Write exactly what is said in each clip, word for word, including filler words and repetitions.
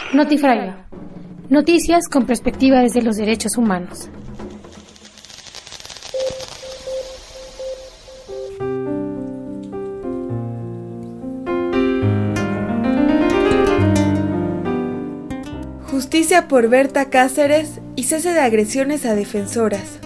Notifragio. Noticias con perspectiva desde los derechos humanos. Justicia por Berta Cáceres y cese de agresiones a defensoras.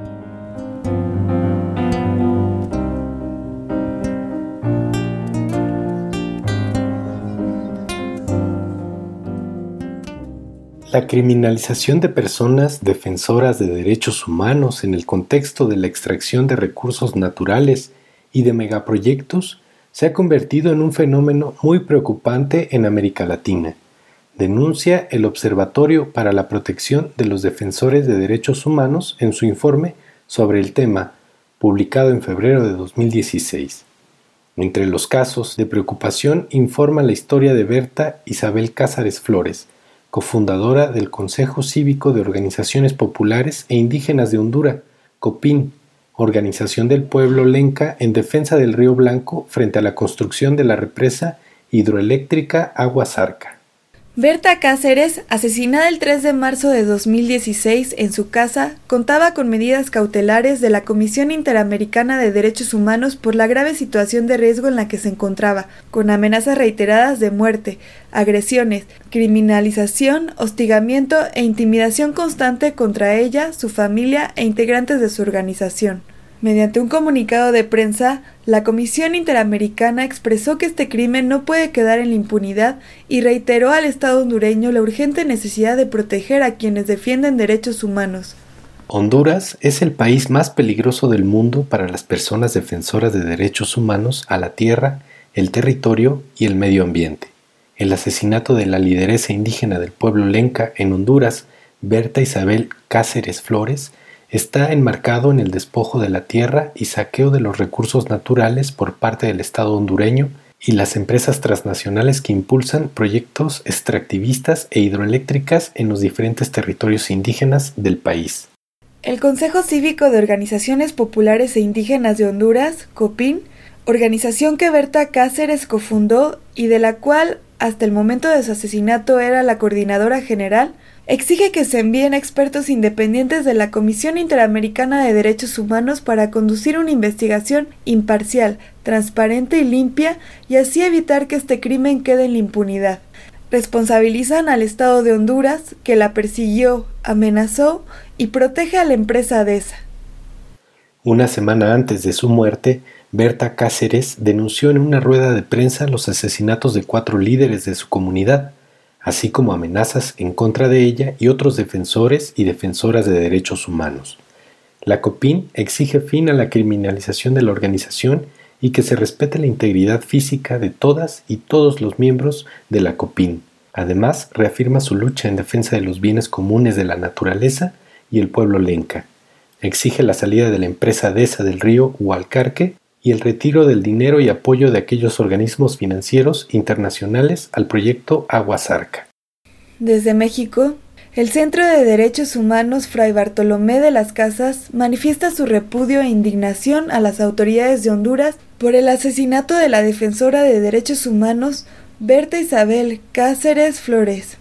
La criminalización de personas defensoras de derechos humanos en el contexto de la extracción de recursos naturales y de megaproyectos se ha convertido en un fenómeno muy preocupante en América Latina, denuncia el Observatorio para la Protección de los Defensores de Derechos Humanos en su informe sobre el tema, publicado en febrero de dos mil dieciséis. Entre los casos de preocupación informa la historia de Berta Isabel Cáceres Flores, cofundadora del Consejo Cívico de Organizaciones Populares e Indígenas de Honduras, COPIN, organización del pueblo lenca en defensa del Río Blanco frente a la construcción de la represa hidroeléctrica Agua Zarca. Berta Cáceres, asesinada el tres de marzo de dos mil dieciséis en su casa, contaba con medidas cautelares de la Comisión Interamericana de Derechos Humanos por la grave situación de riesgo en la que se encontraba, con amenazas reiteradas de muerte, agresiones, criminalización, hostigamiento e intimidación constante contra ella, su familia e integrantes de su organización. Mediante un comunicado de prensa, la Comisión Interamericana expresó que este crimen no puede quedar en la impunidad y reiteró al Estado hondureño la urgente necesidad de proteger a quienes defienden derechos humanos. Honduras es el país más peligroso del mundo para las personas defensoras de derechos humanos a la tierra, el territorio y el medio ambiente. El asesinato de la lideresa indígena del pueblo lenca en Honduras, Berta Isabel Cáceres Flores, está enmarcado en el despojo de la tierra y saqueo de los recursos naturales por parte del Estado hondureño y las empresas transnacionales que impulsan proyectos extractivistas e hidroeléctricas en los diferentes territorios indígenas del país. El Consejo Cívico de Organizaciones Populares e Indígenas de Honduras, COPIN, organización que Berta Cáceres cofundó y de la cual hasta el momento de su asesinato era la coordinadora general, exige que se envíen expertos independientes de la Comisión Interamericana de Derechos Humanos para conducir una investigación imparcial, transparente y limpia y así evitar que este crimen quede en la impunidad. Responsabilizan al Estado de Honduras, que la persiguió, amenazó y protege a la empresa DESA. Una semana antes de su muerte, Berta Cáceres denunció en una rueda de prensa los asesinatos de cuatro líderes de su comunidad, así como amenazas en contra de ella y otros defensores y defensoras de derechos humanos. La COPIN exige fin a la criminalización de la organización y que se respete la integridad física de todas y todos los miembros de la COPIN. Además, reafirma su lucha en defensa de los bienes comunes de la naturaleza y el pueblo lenca. Exige la salida de la empresa DESA del río Hualcarque y el retiro del dinero y apoyo de aquellos organismos financieros internacionales al proyecto Agua Zarca. Desde México, el Centro de Derechos Humanos Fray Bartolomé de las Casas manifiesta su repudio e indignación a las autoridades de Honduras por el asesinato de la defensora de derechos humanos Berta Isabel Cáceres Flores.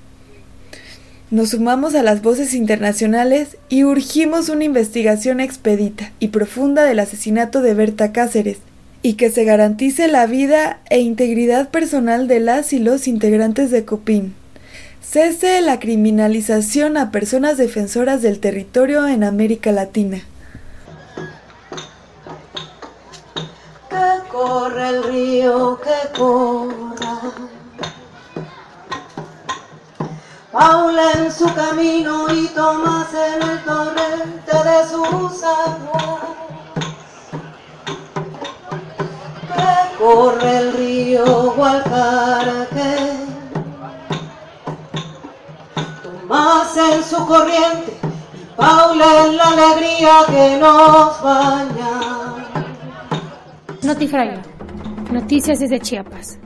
Nos sumamos a las voces internacionales y urgimos una investigación expedita y profunda del asesinato de Berta Cáceres y que se garantice la vida e integridad personal de las y los integrantes de COPIN. Cese la criminalización a personas defensoras del territorio en América Latina. Que corre el río, que corra. Paula en su camino y Tomás en el torrente de sus aguas. Que corre el río Hualcarque. Tomás en su corriente y Paula en la alegría que nos baña. Notifragio. Noticias desde Chiapas.